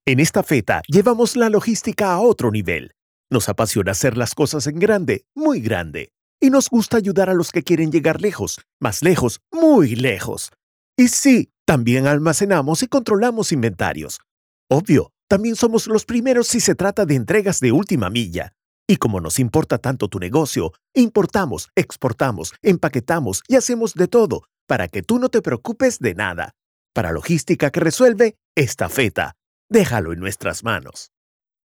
En esta feta llevamos la logística a otro nivel. Nos apasiona hacer las cosas en grande, muy grande. Y nos gusta ayudar a los que quieren llegar lejos, más lejos, muy lejos. Y sí, también almacenamos y controlamos inventarios. Obvio, también somos los primeros si se trata de entregas de última milla. Y como nos importa tanto tu negocio, importamos, exportamos, empaquetamos y hacemos de todo para que tú no te preocupes de nada. Para logística que resuelve, esta feta. Déjalo en nuestras manos.